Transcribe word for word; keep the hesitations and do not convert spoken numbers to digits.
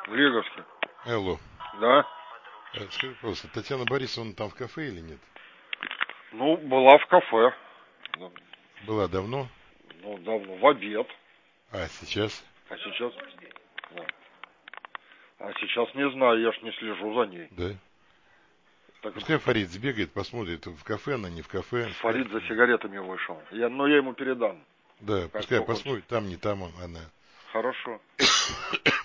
В Лиговске. Алло. Да? Скажи, пожалуйста, Татьяна Борисовна там в кафе или нет? Ну, была в кафе. Была давно? Ну, давно, в обед. А сейчас? А сейчас? Да. А сейчас не знаю, я ж не слежу за ней. Да. Так, пускай Фарид сбегает, посмотрит, в кафе она, не в кафе. Фарид скажет, за сигаретами вышел. Я, но я ему передам. Да, Как пускай кто посмотрит, хочет. там, не там она. Хорошо.